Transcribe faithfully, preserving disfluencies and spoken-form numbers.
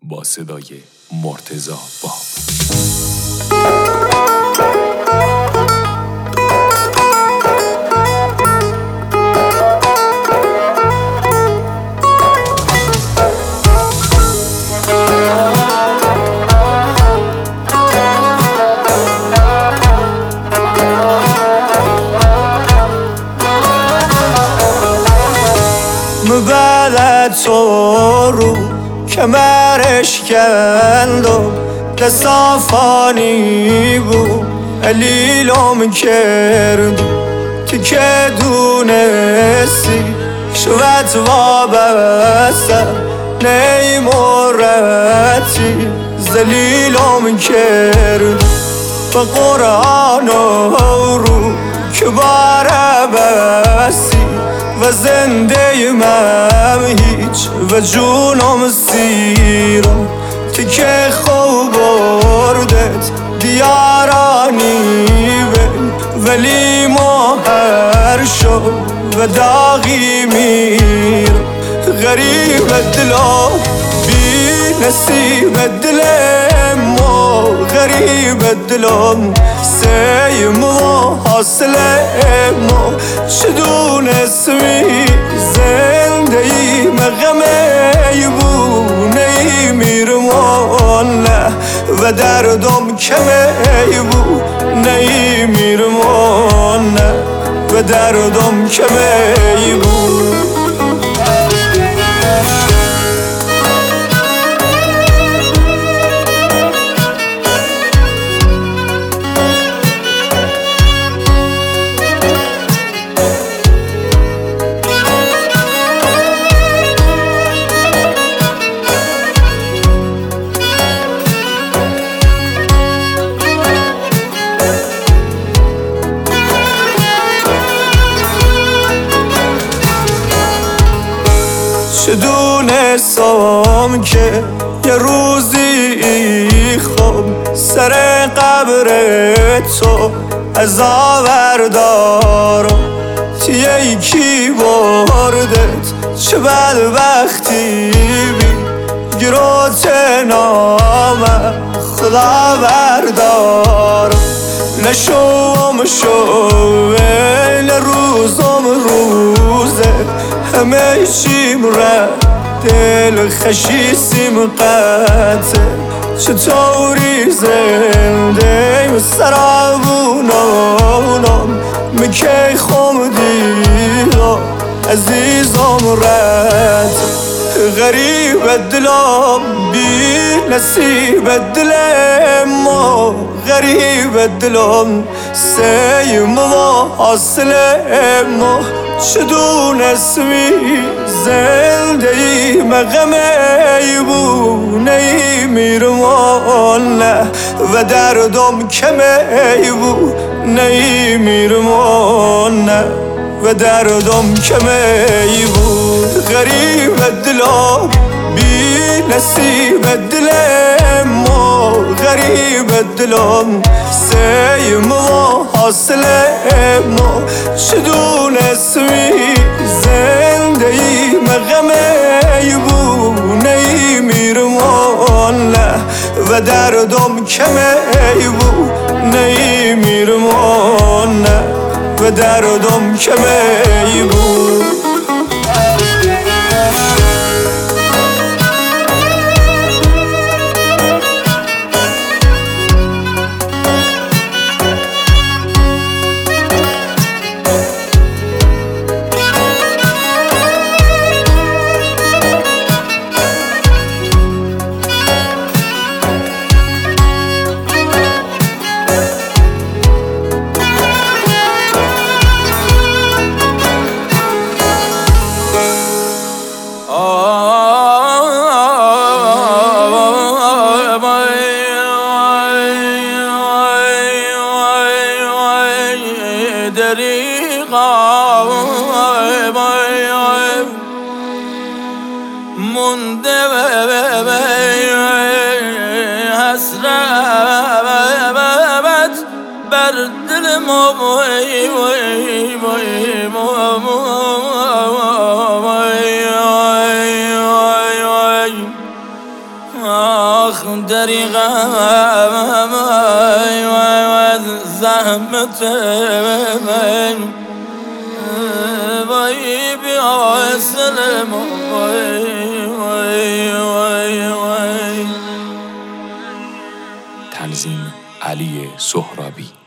با صدای مرتضی باب. مبلد تو رو کمرش کند و دستافانی بود علیلم کرد تو که دونستی شوت وابسته نیمورتی زلیلم کرد به قرآن رو که باره بستی و زنده من هیچ و جونم سیرم تو که خوب بردت دیارانی بین ولی ماهر شد و داغی میر غریب دلم بی نصیب دلم ما غریب دلم سیم و حاصل ما شدون اسمی زنده ای مغمه بونه ای میرمانه و دردم کمه بونه ای میرمانه و دردم کمه بود. چه دونستم که یه روزی خوب سر قبر تو از آوردارم تیه یکی بردت چه بدبختی بی گروت نامه خدا بردارم نشوم شوه نروزم روزه همه چیم ره دل خشیسیم قطعه چطوری زنده سرابونم مکی خم دیلا عزیزم رد غریب دلم بی نصیب دلم ما غریب دلم سیم و حاصل ما شدون اسمی زنده ای مغمه بونه ای میرمانه و دردم کمه بونه ای میرمانه و دردم کمه بود. غریب دلم بی نصیب دلم ما غریب دلم سیم و حاصل ما شدون اسمی زنده ای مغمه بونه ای میرمانه و دردم کمه بونه ای میرمانه و دردم کمه بود. مونده حسرت بر دل ما آخ دریغم و زحمت وای بیا سلم وای وای وای وای. تنظیم علی سهرابی.